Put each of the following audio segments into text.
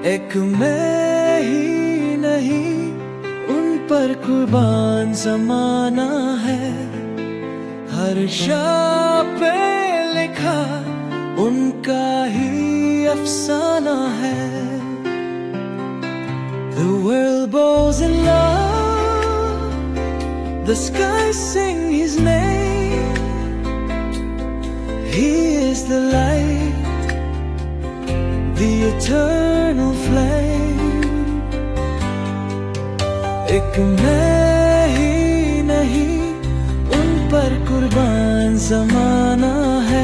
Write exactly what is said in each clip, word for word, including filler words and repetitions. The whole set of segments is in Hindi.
एक मैं ही नहीं, उन पर कुर्बान ज़माना है। हर शाह पे लिखा उनका ही अफसाना है। The world bows in love, the skies sing his name. He is the light, the eternal flame. एक मैं ही नहीं, उन पर कुर्बान ज़माना है।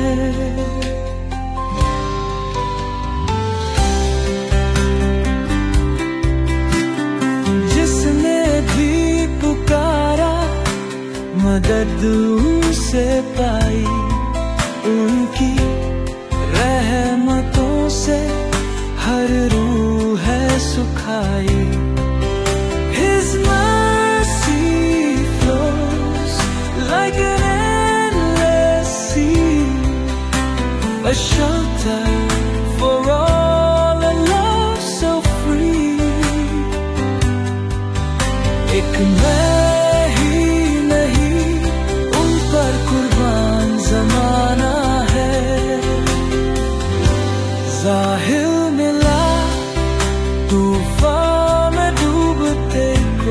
मदद उनसे पाई, उनकी रहमतों से हर रूह है सुखाई। His mercy flows like an endless sea, a shelter for all and love so free. एक मैं साहिल मिला तूफान में डूबते को,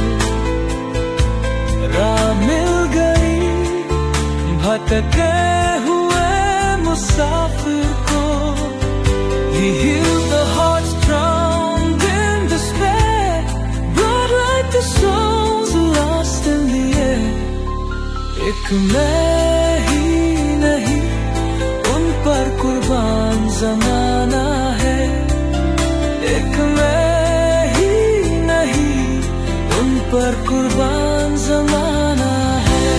राह मिल गई भटके हुए मुसाफिर को। He healed the hearts drowned in despair, brought light to souls lost in the air. एक मैं ही नहीं, उन पर कुर्बान ज़माना है। एक मैं ही नहीं, उन पर कुर्बान ज़माना है।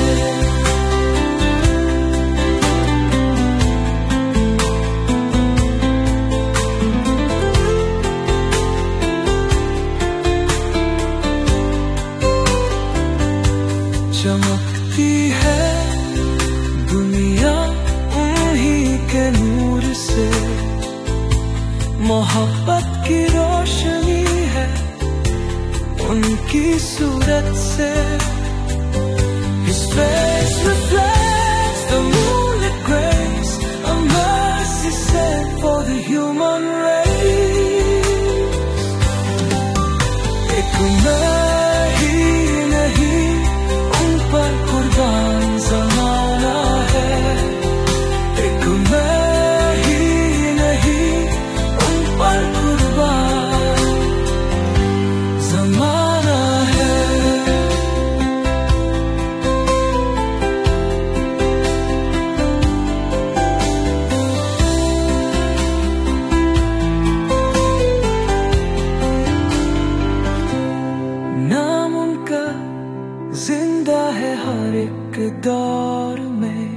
चमकती है दुनिया उन्हीं के नूर से, मोहब्बत की रोशनी है उनकी सूरत से। His face reflects the moonlit grace, a mercy sent for the human race. एक मैं ही नहीं, उन पर कुर्बान ज़माना है। एक मैं ही नहीं, उन पर कुर्बान ज़माना है। नाम उनका जिंदा है हर एक दौर में,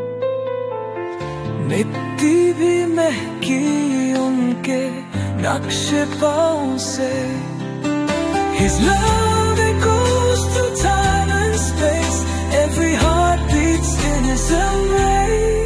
मिट्टी भी महकी उनके नक्शे पाँव से। His love echoes through time and space, every heart beats in his embrace.